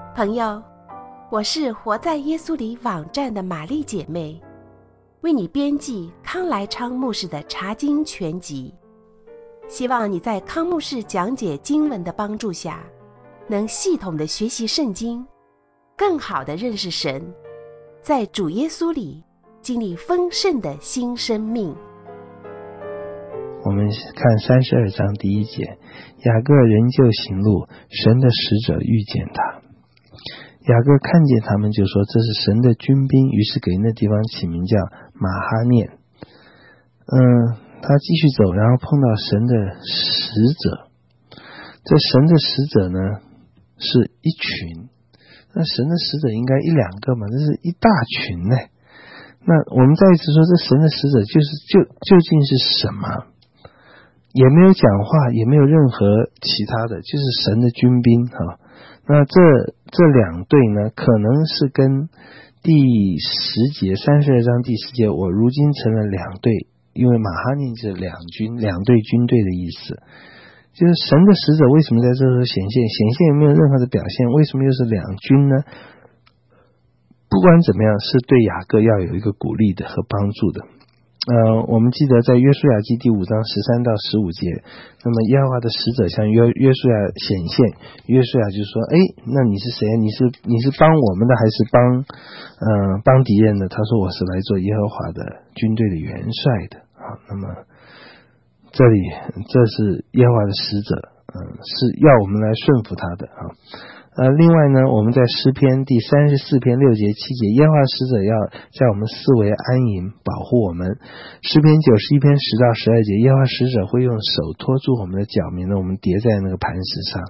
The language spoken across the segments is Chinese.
朋友，我是活在耶稣里网站的玛丽姐妹，为你编辑康来昌牧师的查经全集，希望你在康牧师讲解经文的帮助下，能系统的学习圣经，更好的认识神，在主耶稣里经历丰盛的新生命。 我们看32章第1节，雅各仍旧行路，神的使者遇见他。雅各看见他们就说这是神的军兵，于是给那地方起名叫马哈念。他继续走，然后碰到神的使者。这神的使者呢是一群，那神的使者应该一两个嘛，这是一大群呢。那我们再一次说，这神的使者究竟是什么？也没有讲话，也没有任何其他的，就是神的军兵哈。那这两队呢，可能是跟第10节32章第10节，我如今成了两队，因为马哈念就是两队军队的意思。就是神的使者为什么在这时候显现？显现有没有任何的表现？为什么又是两军呢？不管怎么样，是对雅各要有一个鼓励的和帮助的。我们记得在约书亚记第5章13到15节，那么耶和华的使者向约书亚显现，约书亚就说：那你是谁？你是帮我们的还是帮敌人的？他说我是来做耶和华的军队的元帅的。那么这是耶和华的使者，是要我们来顺服他的。另外呢，我们在诗篇第34篇6节7节，耶和华使者要在我们四围安营，保护我们。诗篇91篇10到12节，耶和华使者会用手托住我们的脚，免得我们跌在那个磐石上。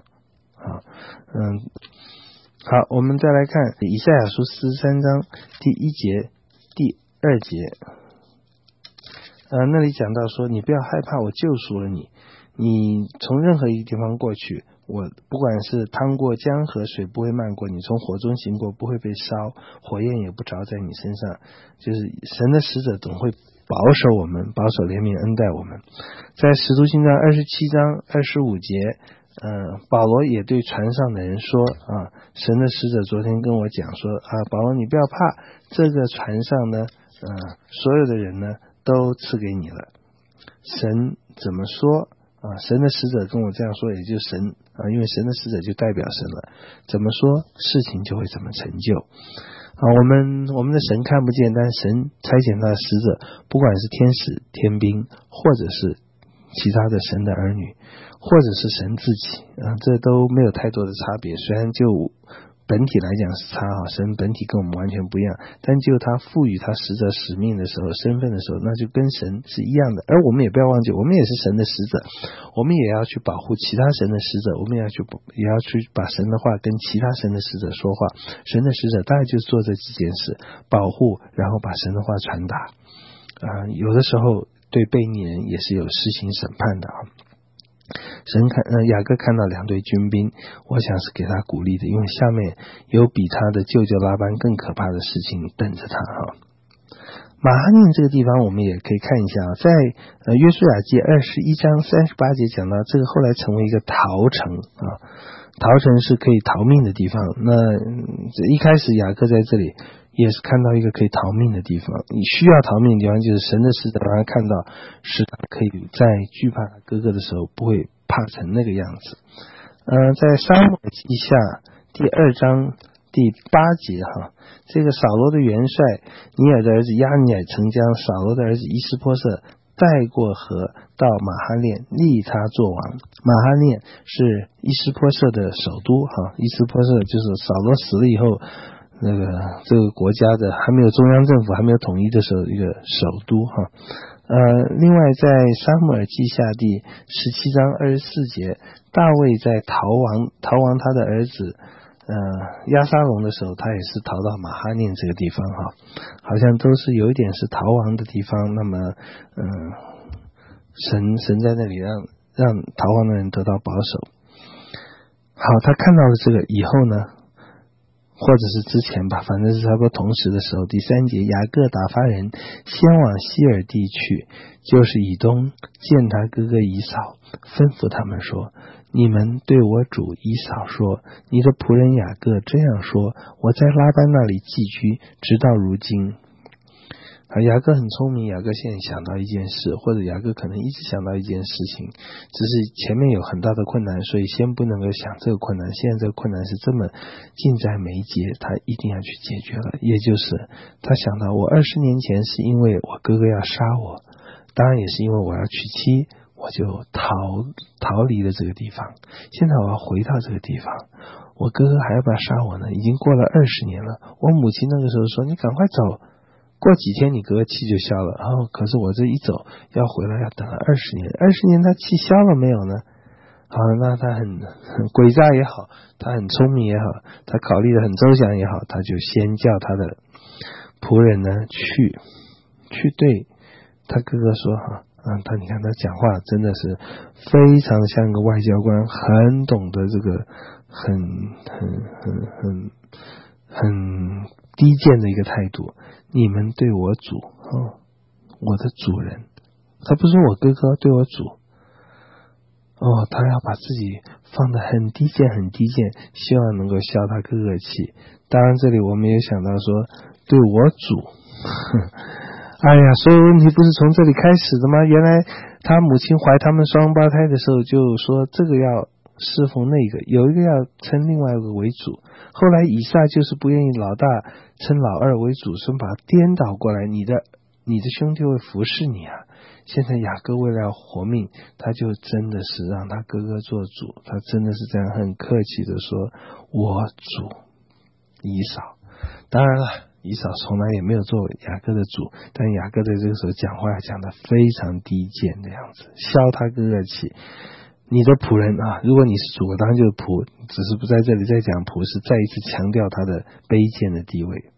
好，我们再来看以赛亚书43章第1节第2节。那里讲到说，你不要害怕，我救赎了你，你从任何一个地方过去，我不管是趟过江河，水不会漫过你，从火中行过，不会被烧，火焰也不着在你身上。就是神的使者总会保守我们，保守怜悯恩待我们。在使徒行传27章25节，保罗也对船上的人说神的使者昨天跟我讲说保罗你不要怕，这个船上呢所有的人呢都赐给你了。神怎么说神的使者跟我这样说，也就是神因为神的使者就代表神了，怎么说事情就会怎么成就。我们的神看不见，但神差遣他的使者，不管是天使天兵，或者是其他的神的儿女，或者是神自己这都没有太多的差别。虽然就本体来讲是差神本体跟我们完全不一样，但就他赋予他使者使命的时候，身份的时候，那就跟神是一样的。而我们也不要忘记，我们也是神的使者，我们也要去保护其他神的使者，我们也要去把神的话跟其他神的使者说话。神的使者大概就是做这几件事，保护，然后把神的话传达。有的时候对悖逆人也是有施行审判的雅各看到两队军兵，我想是给他鼓励的，因为下面有比他的舅舅拉班更可怕的事情等着他马哈念这个地方我们也可以看一下在约书亚记21章38节讲到，这个后来成为一个逃城逃城是可以逃命的地方。那一开始雅各在这里也是看到一个可以逃命的地方，你需要逃命的地方，就是神的使者让他看到，使他可以在惧怕他哥哥的时候不会怕成那个样子。在撒母耳记下第2章第8节这个扫罗的元帅尼尔的儿子亚尼尔曾将扫罗的儿子伊施波设带过河到马哈念，立他做王。马哈念是伊施波设的首都伊施波设就是扫罗死了以后这个国家的还没有中央政府还没有统一的时候一个首都另外在撒母耳记下第17章24节，大卫在逃亡他的儿子押沙龙的时候，他也是逃到马哈念这个地方好像都是有一点是逃亡的地方。那么神在那里让逃亡的人得到保守。好，他看到了这个以后呢，或者是之前吧，反正是差不多同时的时候，第3节，雅各打发人先往西尔地去，就是以东，见他哥哥以扫，吩咐他们说， 你们对我主以扫说，你的仆人雅各这样说，我在拉班那里寄居，直到如今。雅各很聪明，雅各现在想到一件事，或者雅各可能一直想到一件事情，只是前面有很大的困难，所以先不能够想这个困难，现在这个困难是这么近在眉睫，他一定要去解决了。也就是他想到，我20年前是因为我哥哥要杀我，当然也是因为我要娶妻，我就逃离了这个地方，现在我要回到这个地方，我哥哥还要不要杀我呢？已经过了20年了。我母亲那个时候说，你赶快走，过几天你哥哥气就消了。可是我这一走要回来要等了20年，20年他气消了没有呢？好，那他很诡诈也好，他很聪明也好，他考虑的很周详也好，他就先叫他的仆人呢去对他哥哥说你看他讲话真的是非常像一个外交官，很懂得这个很低贱的一个态度。你们对我主我的主人，他不是说我哥哥对我主他要把自己放得很低贱很低贱，希望能够消他哥哥气。当然这里我们也想到说对我主哎呀，所有问题不是从这里开始的吗？原来他母亲怀他们双胞胎的时候就说这个要侍奉那个，有一个要称另外一个为主，后来以撒就是不愿意老大称老二为主，所以把他颠倒过来，你的兄弟会服侍你啊。现在雅各为了要活命，他就真的是让他哥哥做主，他真的是这样很客气的说我主以扫。当然了，以扫从来也没有做雅各的主，但雅各在这个时候讲话讲得非常低贱的样子，消他哥哥气。你的仆人如果你是主，我当然就是仆，只是不在这里再讲仆，是再一次强调他的卑贱的地位。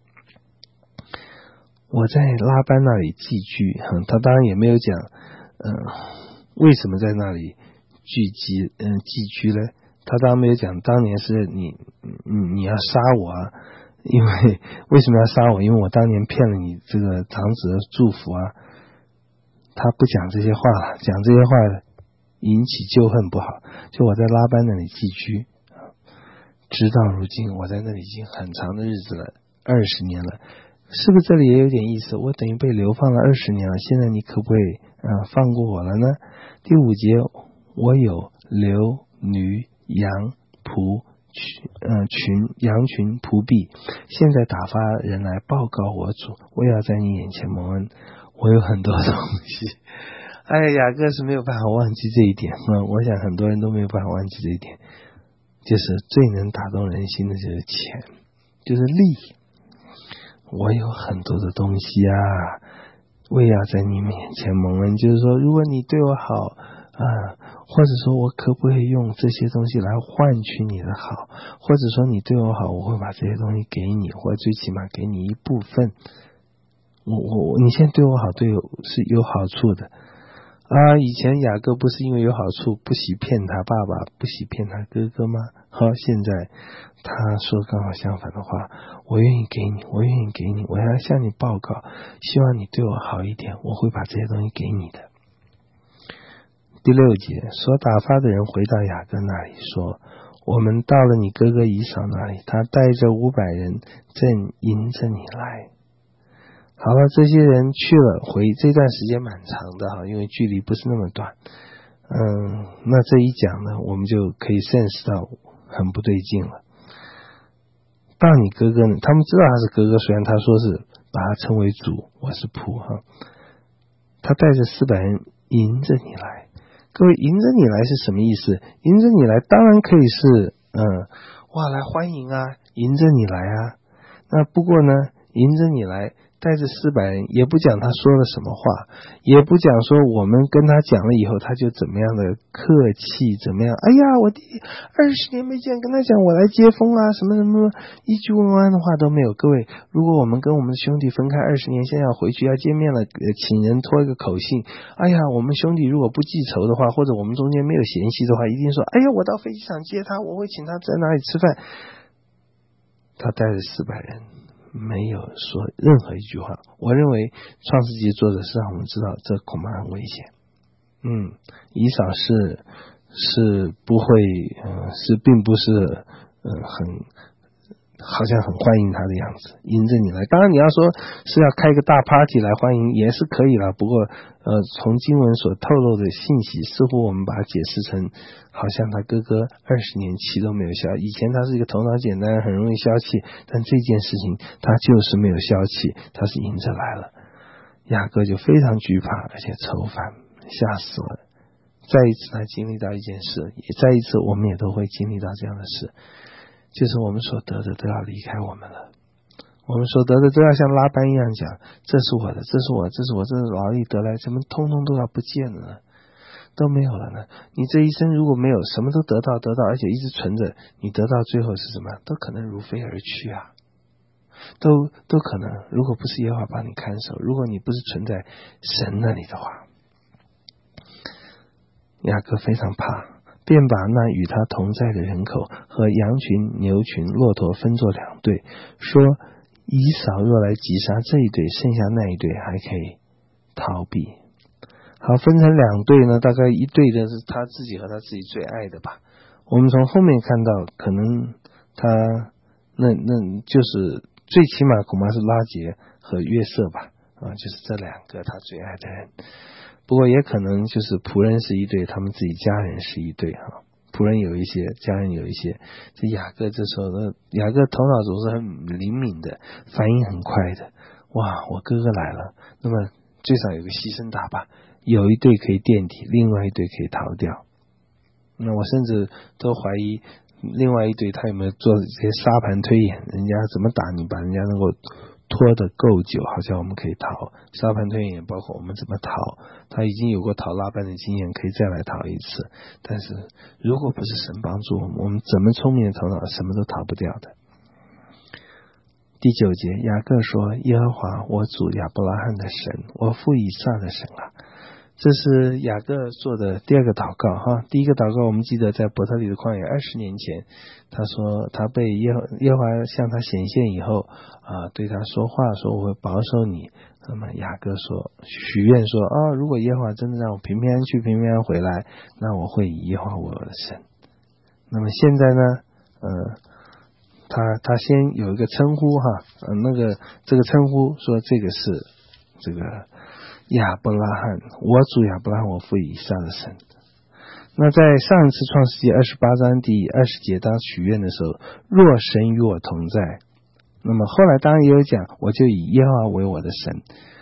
我在拉班那里寄居，他当然也没有讲为什么在那里寄居呢？他当然没有讲当年是你要杀我啊，因为为什么要杀我？因为我当年骗了你这个长子的祝福啊。他不讲这些话了，讲这些话引起旧恨不好。就我在拉班那里寄居，直到如今，我在那里已经很长的日子了，20年了。是不是这里也有点意思？我等于被流放了20年了，现在你可不可以放过我了呢？第5节，我有牛驴羊仆羊群仆婢，现在打发人来报告我主，我要在你眼前蒙恩。我有很多东西。雅各是没有办法忘记这一点我想很多人都没有办法忘记这一点，就是最能打动人心的就是钱，就是利。我有很多的东西我也要在你面前蒙恩，就是说如果你对我好或者说我可不可以用这些东西来换取你的好，或者说你对我好，我会把这些东西给你，或者最起码给你一部分。你现在对我好，对我是有好处的以前雅各不是因为有好处不惜骗他爸爸，不惜骗他哥哥吗？现在他说刚好相反的话，我愿意给你，我愿意给你，我要向你报告，希望你对我好一点，我会把这些东西给你的。第6节，所打发的人回到雅各那里说，我们到了你哥哥以扫那里，他带着500人正迎着你来。好了，这些人去了，回这段时间蛮长的因为距离不是那么短。那这一讲呢，我们就可以sense到很不对劲了。到你哥哥呢，他们知道他是哥哥，虽然他说是把他称为主，我是仆他带着400人迎着你来。各位，迎着你来是什么意思？迎着你来当然可以是来欢迎迎着你来那不过呢，迎着你来带着400人，也不讲他说了什么话，也不讲说我们跟他讲了以后他就怎么样的客气怎么样。我弟弟20年没见，跟他讲我来接风什么什么，一句问安的话都没有。各位，如果我们跟我们的兄弟分开20年，现在要回去要见面了，请人托一个口信，我们兄弟如果不记仇的话，或者我们中间没有嫌隙的话，一定说我到飞机场接他，我会请他在哪里吃饭。他带着400人没有说任何一句话。我认为创世纪作者是让我们知道这恐怕很危险。以扫是是不会是并不是好像很欢迎他的样子，迎着你来。当然你要说是要开个大 party 来欢迎也是可以了，不过从经文所透露的信息，似乎我们把它解释成好像他哥哥20年气都没有消，以前他是一个头脑简单很容易消气，但这件事情他就是没有消气，他是迎着来了。雅各就非常惧怕，而且愁烦，吓死了。再一次他经历到一件事，也再一次我们也都会经历到这样的事，就是我们所得的都要离开我们了，我们所得的都要像拉班一样讲，这是我的，这是我这是劳力得来，怎么通通都要不见了呢？都没有了呢？你这一生如果没有什么都得到，而且一直存着，你得到最后是什么？都可能如飞而去啊，都可能。如果不是耶和华帮你看守，如果你不是存在神那里的话，雅各非常怕，便把那与他同在的人口和羊群、牛群、骆驼分作2队，说以扫若来击杀这一队，剩下那一队还可以逃避。好，分成2队呢，大概一队的是他自己和他自己最爱的吧。我们从后面看到，可能他那就是最起码恐怕是拉结和约瑟吧，就是这2个他最爱的人。不过也可能就是仆人是一队，他们自己家人是一队仆人有一些，家人有一些。这雅各这时候呢，雅各头脑总是很灵敏的，反应很快的。哇，我哥哥来了，那么最少有个牺牲打吧，有一队可以垫底，另外一队可以逃掉。那我甚至都怀疑另外一队他有没有做这些沙盘推演，人家怎么打你，把人家能够拖得够久，好像我们可以逃。沙盘推演包括我们怎么逃，他已经有过逃拉班的经验，可以再来逃一次。但是如果不是神帮助我们，我们怎么聪明的头脑什么都逃不掉的。第9节，雅各说，耶和华我主亚伯拉罕的神，我父以撒的神啊。这是雅各做的第2个祷告第一个祷告我们记得在伯特利的旷野20年前，他说他被耶和华向他显现以后对他说话，说我会保守你。那么雅各说许愿说如果耶和华真的让我平平安去平平安回来，那我会以耶和华我的神。那么现在呢他先有一个称呼这个称呼说这个是这个亚伯拉罕，我主亚伯拉罕我父以撒的神。那在上一次创世纪28章第20节当许愿的时候，若神与我同在，那么后来当然也有讲我就以耶和华为我的神，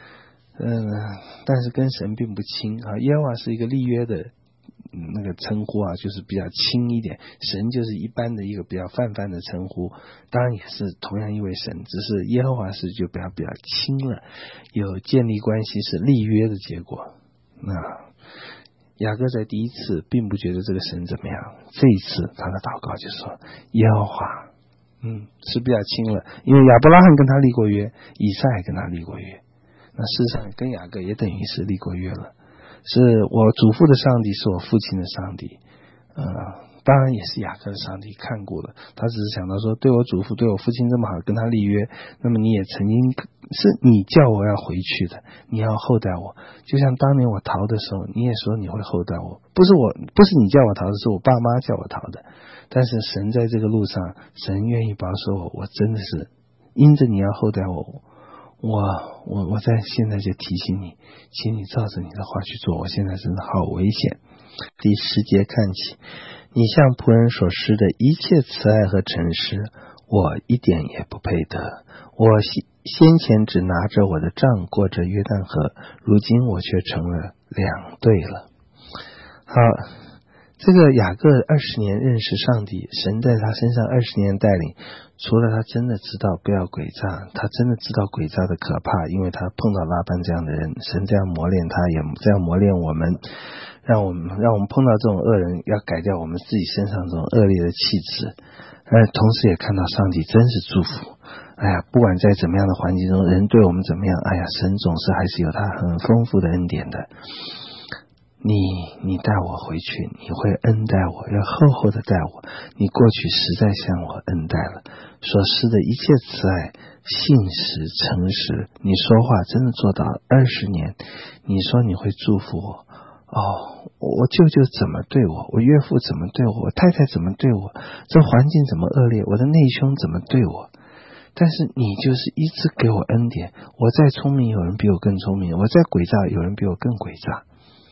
但是跟神并不亲耶和华是一个立约的那个称呼就是比较轻一点，神就是一般的一个比较泛泛的称呼，当然也是同样一位神，只是耶和华是就比较轻了，有建立关系是立约的结果。那雅各在第一次并不觉得这个神怎么样，这一次他的祷告就是说耶和华是比较轻了，因为亚伯拉罕跟他立过约，以撒也跟他立过约，那事实上跟雅各也等于是立过约了，是我祖父的上帝，是我父亲的上帝当然也是雅各的上帝看过了，他只是想到说对我祖父对我父亲这么好，跟他立约，那么你也曾经是你叫我要回去的，你要厚待我，就像当年我逃的时候你也说你会厚待我，不是你叫我逃的，是我爸妈叫我逃的，但是神在这个路上，神愿意保守我真的是因着你要厚待我在现在就提醒你，请你照着你的话去做，我现在真的好危险。第10节看起，你向仆人所施的一切慈爱和诚实，我一点也不配得。我先前只拿着我的杖过着约旦河，如今我却成了2队了。好，这个雅各20年认识上帝，神在他身上20年带领，除了他真的知道不要诡诈，他真的知道诡诈的可怕，因为他碰到拉班这样的人，神这样磨练他，也这样磨练我们，让我们碰到这种恶人，要改掉我们自己身上这种恶劣的气质，同时也看到上帝真是祝福。不管在怎么样的环境中，人对我们怎么样，神总是还是有他很丰富的恩典的。你带我回去，你会恩待我，要厚厚的待我，你过去实在向我恩待了，所施的一切慈爱、信实、诚实，你说话真的做到20年，你说你会祝福我我舅舅怎么对我，我岳父怎么对我，我太太怎么对我，这环境怎么恶劣，我的内兄怎么对我。但是你就是一直给我恩典，我再聪明有人比我更聪明，我再诡诈有人比我更诡诈。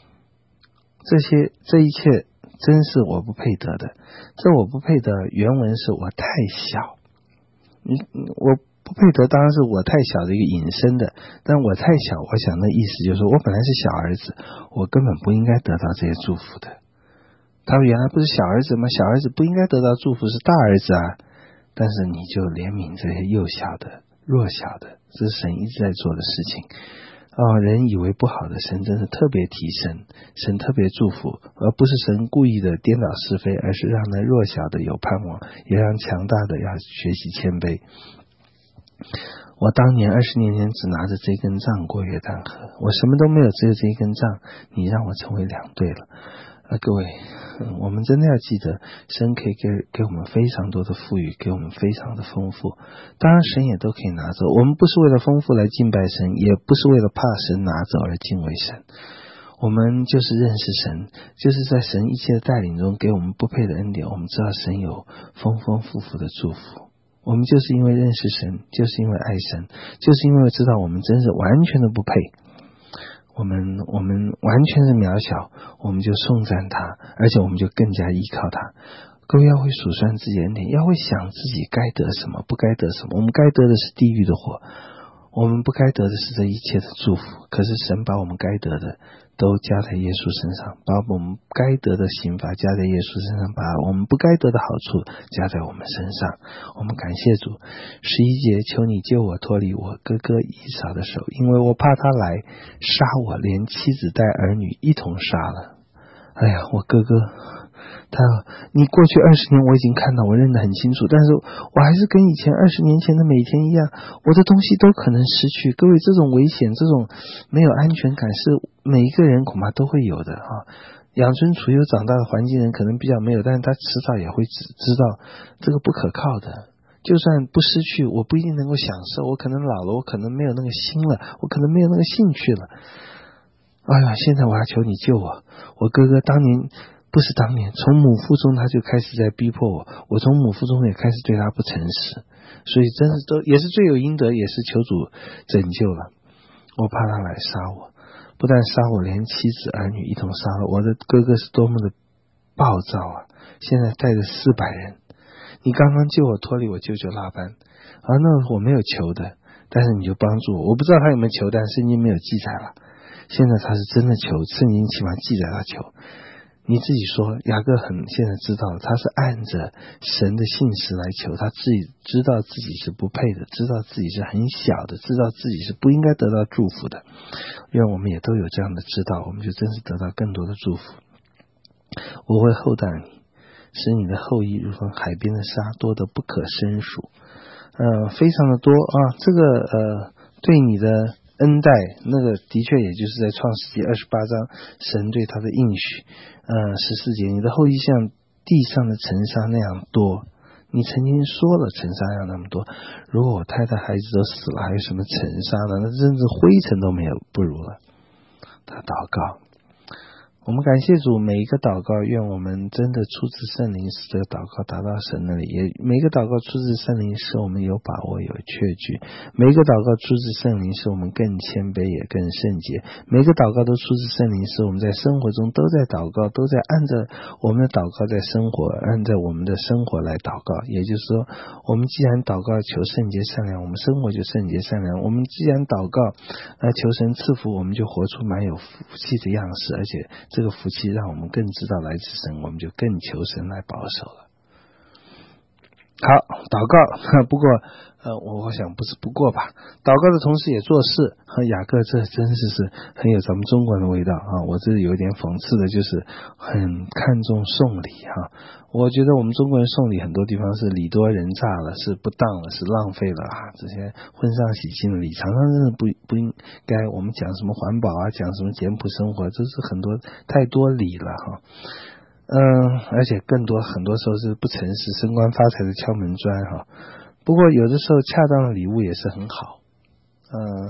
这一切真是我不配得的。这我不配得原文是我太小，我不配得当然是我太小的一个引申的，但我太小，我想那意思就是说我本来是小儿子，我根本不应该得到这些祝福的。他们原来不是小儿子吗？小儿子不应该得到祝福，是大儿子啊。但是你就怜悯这些幼小的弱小的，这是神一直在做的事情。人以为不好的，神真是特别提升，神特别祝福，而不是神故意的颠倒是非，而是让那弱小的有盼望，也让强大的要学习谦卑。我当年20年前只拿着这根杖过约旦河，我什么都没有，只有这一根杖，你让我成为两队了。各位，我们真的要记得，神可以给我们非常多的富裕，给我们非常的丰富。当然神也都可以拿走，我们不是为了丰富来敬拜神，也不是为了怕神拿走而敬畏神。我们就是认识神，就是在神一切的带领中给我们不配的恩典，我们知道神有丰丰富富的祝福。我们就是因为认识神，就是因为爱神，就是因为知道我们真是完全的不配，我们完全是渺小，我们就颂赞他，而且我们就更加依靠他。各位要会数算自己的恩典，要会想自己该得什么，不该得什么。我们该得的是地狱的火，我们不该得的是这一切的祝福。可是神把我们该得的都加在耶稣身上，把我们该得的刑罚加在耶稣身上，把我们不该得的好处加在我们身上。我们感谢主。11节，求你救我脱离我哥哥以扫的手，因为我怕他来杀我，连妻子带儿女一同杀了。哎呀，我哥哥你过去20年我已经看到，我认得很清楚，但是我还是跟以前20年前的每天一样，我的东西都可能失去。各位，这种危险，这种没有安全感是每一个人恐怕都会有的养尊处优长大的环境人可能比较没有，但是他迟早也会知道这个不可靠的。就算不失去，我不一定能够享受，我可能老了，我可能没有那个心了，我可能没有那个兴趣了。哎呀，现在我要求你救我。我哥哥不是当年从母腹中他就开始在逼迫我，我从母腹中也开始对他不诚实，所以真是也是罪有应得，也是求主拯救了。我怕他来杀我，不但杀我，连妻子儿女一同杀了。我的哥哥是多么的暴躁啊，现在带着400人。你刚刚救我脱离我舅舅拉班，那我没有求的，但是你就帮助我。我不知道他有没有求，但圣经没有记载了。现在他是真的求，圣经起码记载他求。你自己说，雅各现在知道了，他是按着神的信实来求，他自己知道自己是不配的，知道自己是很小的，知道自己是不应该得到祝福的。愿我们也都有这样的知道，我们就真是得到更多的祝福。我会厚待你，使你的后裔如同海边的沙，多得不可胜数。非常的多这个对你的恩待，那个的确也就是在创世纪28章神对他的应许。14节，你的后裔像地上的尘沙那样多。你曾经说了尘沙要那么多，如果我太太孩子都死了，还有什么尘沙呢？那甚至灰尘都没有不如了。他祷告，我们感谢主，每一个祷告愿我们真的出自圣灵，使这个祷告达到神那里，也每一个祷告出自圣灵，使我们有把握有确据，每一个祷告出自圣灵，使我们更谦卑也更圣洁，每一个祷告都出自圣灵，使我们在生活中都在祷告，都在按着我们的祷告在生活，按照我们的生活来祷告。也就是说，我们既然祷告求圣洁善良，我们生活就圣洁善良。我们既然祷告求神赐福，我们就活出蛮有福气的样式，而且这个福气让我们更知道来自神，我们就更求神来保守了。好，祷告，不过我想不是不过吧，祷告的同时也做事。雅各这真是很有咱们中国人的味道我这里有点讽刺的，就是很看重送礼我觉得我们中国人送礼很多地方是礼多人诈了，是不当了，是浪费了这些婚丧喜庆的礼常常真的不应该。我们讲什么环保讲什么简朴生活，这是很多太多礼了而且很多时候是不诚实，升官发财的敲门砖不过有的时候恰当的礼物也是很好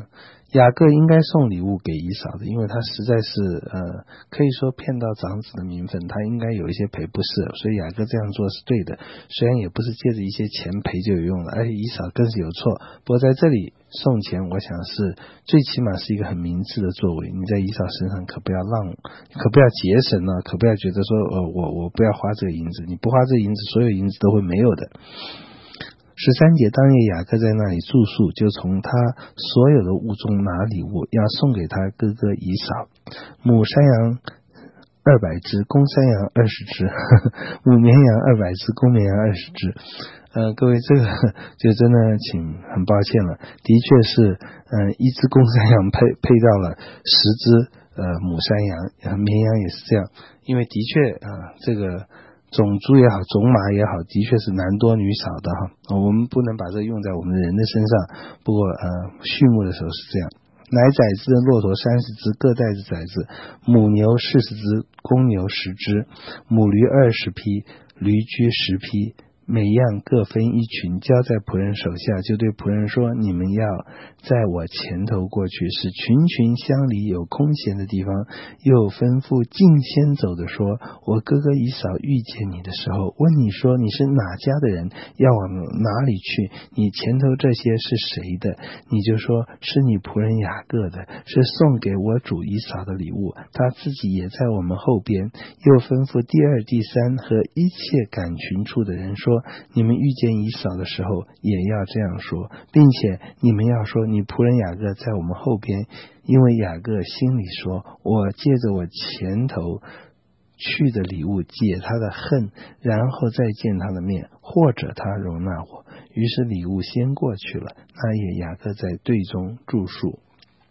雅各应该送礼物给以扫的，因为他实在是可以说骗到长子的名分，他应该有一些赔不是，所以雅各这样做是对的，虽然也不是借着一些钱赔就有用了，而且以扫更是有错，不过在这里送钱我想是最起码是一个很明智的作为，你在以扫身上可不要节省了，可不要觉得说我不要花这个银子，你不花这个银子所有银子都会没有的。13节，当夜雅各在那里住宿，就从他所有的物中拿礼物，要送给他哥哥以扫，母山羊200只，公山羊20只，母绵羊200只，公绵羊20只。各位，这个就真的很抱歉了，的确是一只公山羊配到了10只母山羊，绵羊也是这样，因为的确这个种猪也好，种马也好，的确是男多女少的哈。我们不能把这用在我们人的身上，不过畜牧的时候是这样。奶崽子的骆驼30只，各带着崽子，母牛40只，公牛10只，母驴20匹，驴驹10匹，每样各分一群，交在仆人手下，就对仆人说，你们要在我前头过去，使群群相离，有空闲的地方。又吩咐近先走的说，我哥哥以扫遇见你的时候，问你说你是哪家的人，要往哪里去，你前头这些是谁的，你就说是你仆人雅各的，是送给我主以扫的礼物，他自己也在我们后边。又吩咐第2、第3和一切赶群处的人说，你们遇见以扫的时候也要这样说，并且你们要说你仆人雅各在我们后边，因为雅各心里说，我借着我前头去的礼物解他的恨，然后再见他的面，或者他容纳我。于是礼物先过去了，那夜雅各在队中住宿。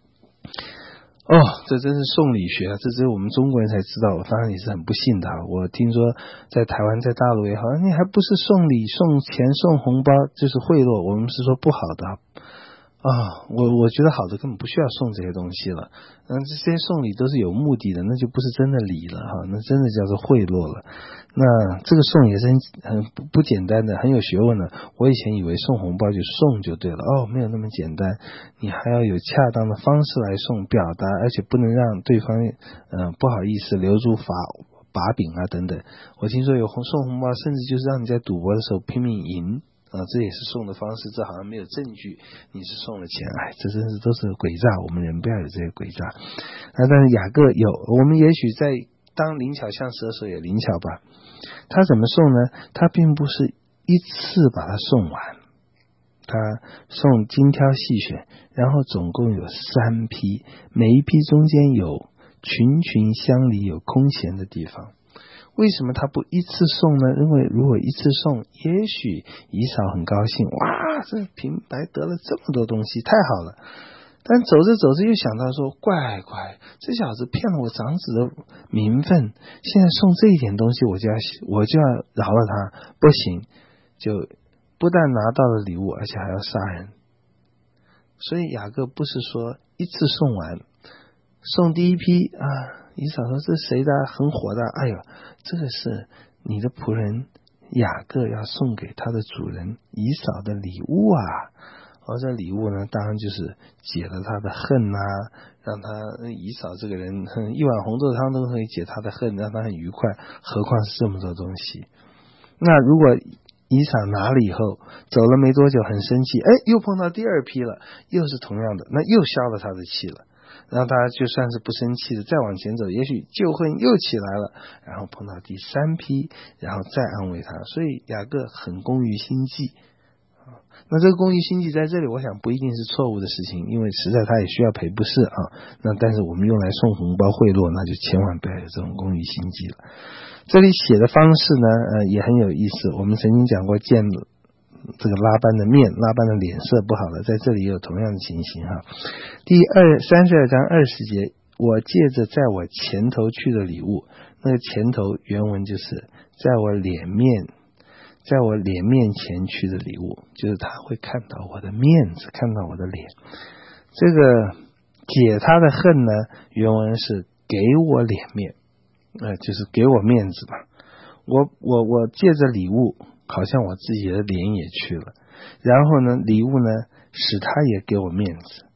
这真是送礼学，这只有我们中国人才知道，我当然也是很不幸的。我听说在台湾在大陆也好，你还不是送礼送钱送红包就是贿赂，我们是说不好的我觉得好的根本不需要送这些东西了，这些送礼都是有目的的，那就不是真的礼了那真的叫做贿赂了。那这个送也是很不简单的，很有学问的。我以前以为送红包就送就对了，没有那么简单，你还要有恰当的方式来送，表达，而且不能让对方不好意思，留住把柄等等。我听说有送红包甚至就是让你在赌博的时候拼命赢这也是送的方式，这好像没有证据你是送了钱，这真是都是诡诈，我们人不要有这些诡诈。但是雅各有，我们也许在当灵巧像蛇的时候也灵巧吧。他怎么送呢？他并不是一次把它送完，他送精挑细选，然后总共有3批，每一批中间有群群相离，有空闲的地方。为什么他不一次送呢？因为如果一次送，也许以扫很高兴，哇，这平白得了这么多东西，太好了。但走着走着又想到说，乖，这小子骗了我长子的名分，现在送这一点东西我就要饶了他，不行，就不但拿到了礼物，而且还要杀人。所以雅各不是说一次送完，送第一批以扫说这谁的，很火的，这个是你的仆人雅各要送给他的主人以扫的礼物这礼物呢，当然就是解了他的恨让他以扫这个人一碗红豆汤都可以解他的恨，让他很愉快，何况是这么多东西。那如果以扫拿了以后走了没多久很生气，又碰到第2批了，又是同样的，那又消了他的气了，然后他就算是不生气的再往前走，也许旧恨又起来了，然后碰到第3批，然后再安慰他。所以雅各很工于心计那这个工于心计在这里我想不一定是错误的事情，因为实在他也需要赔不是那但是我们用来送红包贿赂，那就千万不要有这种工于心计了。这里写的方式呢也很有意思，我们曾经讲过见这个拉班的面，拉班的脸色不好了，在这里也有同样的情形第32章20节，我借着在我前头去的礼物，那个前头原文就是在我脸面前去的礼物，就是他会看到我的面子，看到我的脸。这个解他的恨呢，原文是给我脸面，就是给我面子吧。我借着礼物，好像我自己的脸也去了，然后呢，礼物呢使他也给我面子，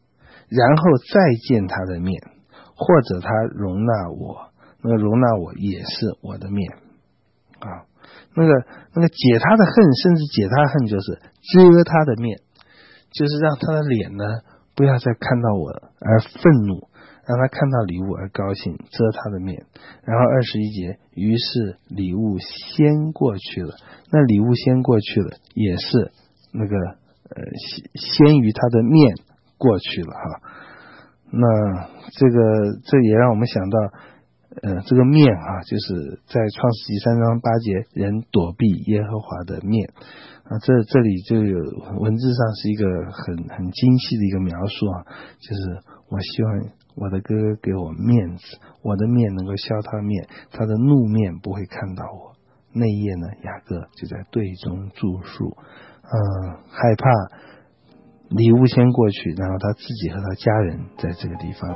然后再见他的面，或者他容纳我，那个容纳我也是我的面啊。那个解他的恨，甚至解他恨就是遮他的面，就是让他的脸呢不要再看到我而愤怒，让他看到礼物而高兴，遮他的面。然后21节，于是礼物先过去了，那礼物先过去了也是那个先于他的面过去了哈。那这也让我们想到这个面啊，就是在创世纪3章8节，人躲避耶和华的面啊，这里就有文字上是一个很精细的一个描述啊，就是我希望我的哥哥给我面子，我的面能够消他面，他的怒面不会看到我。那一夜呢，雅各就在队中住宿，害怕礼物先过去，然后他自己和他家人在这个地方。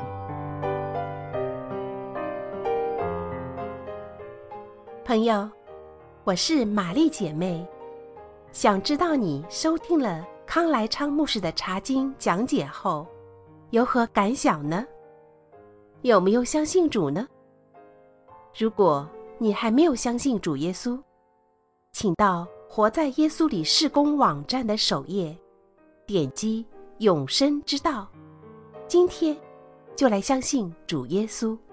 朋友，我是玛丽姐妹，想知道你收听了康来昌牧师的查经讲解后有何感想呢？有没有相信主呢？如果你还没有相信主耶稣，请到活在耶稣里事工网站的首页，点击永生之道，今天就来相信主耶稣。